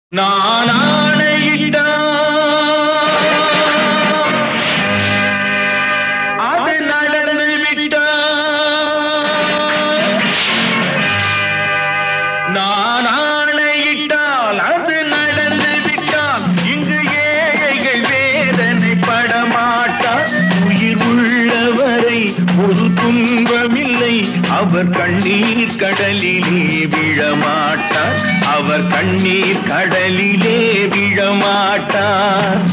நான் ஆணையிட்டா அது நடந்து விட்டா, நான் ஆணையிட்டால் அது நடந்து விட்டால் இங்கு ஏழைகள் வேதனை படமாட்டார். உயிர் உள்ளவரை ஒரு துன்பமில்லை, அவர் கண்ணீர் கடலிலே விழமாட்டார். அவர் கண்ணீர் கடலிலே விழமாட்டார்.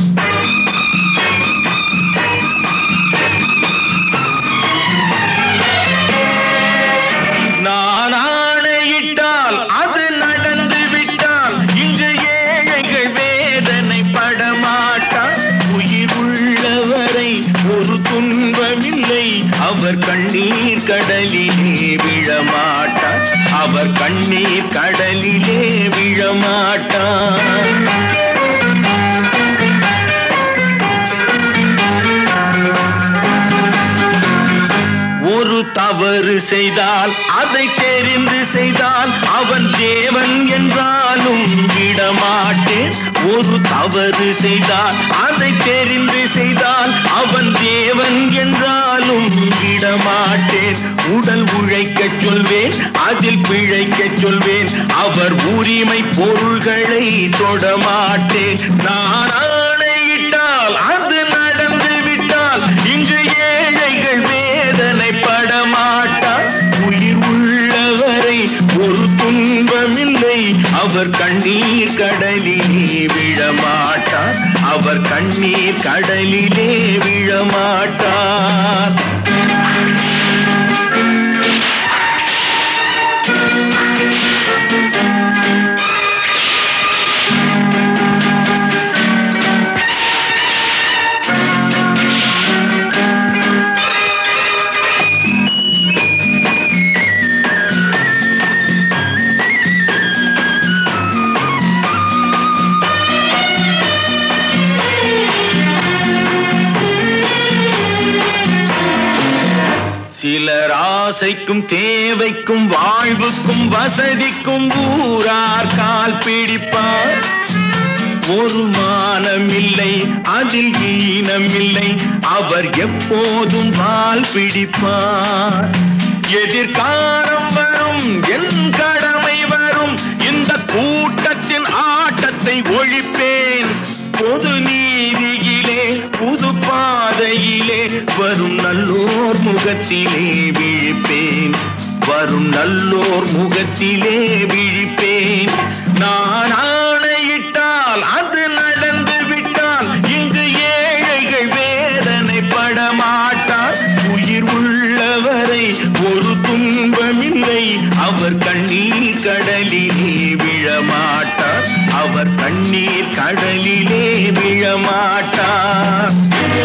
நான் ஆணையிட்டால் அது நடந்து விட்டால் இங்கு ஏழைகள் வேதனை படமாட்டார். உயிர் உள்ளவரை ஒரு துன்பமில்லை, அவர் கண்ணீர் கடலிலே விழமாட்டார். அவர் கண்ணீர் கடலிலே விழமாட்டார். ஒரு தவறு செய்தால் அதை தெரிந்து செய்தால் அவன் தேவன் என்றாலும் விடமாட்டேன். ஒரு தவறு செய்தால் அதை தெரிந்து செய்தால் அவன் தேவன் என்றாலும் விடமாட்டேன். உடல் உழைக்கச் சொல்வேன், அதில் பிழைக்கச் சொல்வேன், அவர் உரிமை பொருள்களை தொடமாட்டேன். நான் ஆணையிட்டால் அது நடந்து விட்டால் இங்கு ஏழைகள் வேதனை படமாட்டார். உயிர் உள்ளவரை ஒரு துன்பமில்லை, அவர் கண்ணீர் கடலிலே விழமாட்டார். அவர் கண்ணீர் கடலிலே விழமாட்டார். சிலர் ஆசைக்கும் தேவைக்கும் வாழ்வுக்கும் வசதிக்கும் ஊரார் கால் பிடிப்பார். ஒரு மானமில்லை, அதில் ஈனமில்லை, அவர் எப்போதும் வால் பிடிப்பார். எதிர்காலம் வரும், என் கடமை வரும், இந்த கூட்டத்தின் ஆட்டத்தை ஒழிப்பேன். பொது நீதியிலே புது பாதையிலே வரும் நல்லோர் முகத்திலே விழிப்பேன். வரும் நல்லோர் முகத்திலே விழிப்பேன். நான் ஆணையிட்டால் அது நடந்து விட்டால் இங்கு ஏழைகள் வேதனை படமாட்டார். உயிர் உள்ளவரை ஒரு துன்பமில்லை, அவர் கண்ணீர் கடலிலே விழமாட்டார். அவர் கண்ணீர் கடலிலே விழமாட்டார்.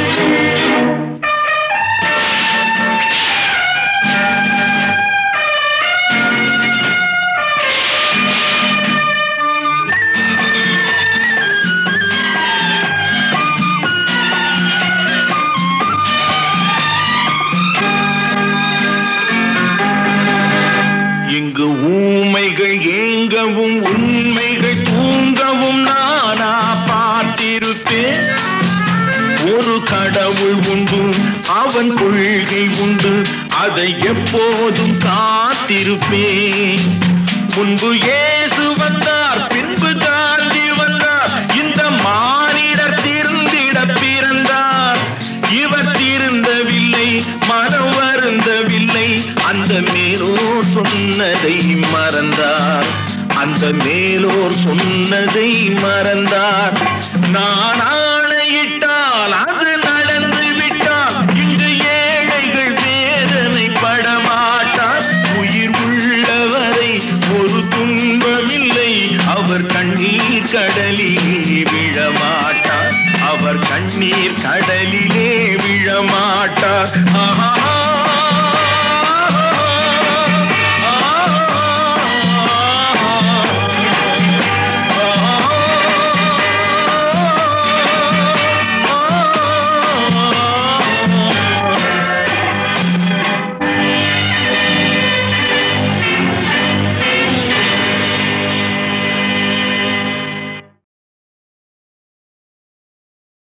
இங்கு ஊமைகள் ஏங்கவும் உண்மைகள் தூங்கவும் நானா பார்த்திருப்பேன். ஒரு கடவுள் உண்டு, அவன் கொள்கை உண்டு, அதை எப்போதும் காத்திருப்பேன். முன்பு இயேசு வந்தார், பின்பு காந்தி வந்தார், இந்த மானிடர் திருந்திட பிறந்தார். இவர் திருந்தவில்லை, மனம் வருந்தவில்லை, அந்த மேலோர் சொன்னதை மறந்தார். அந்த மேலோர் சொன்னதை மறந்தார். நான் ஆணையிட்டால் அது நடந்து விட்டால் இங்கு ஏழைகள் வேதனை படமாட்டார். உயிர் உள்ளவரை ஒரு துன்பமில்லை, அவர் கண்ணீர் கடலிலே விழமாட்டார். அவர் கண்ணீர் கடலிலே விழமாட்டார். ஆஹா.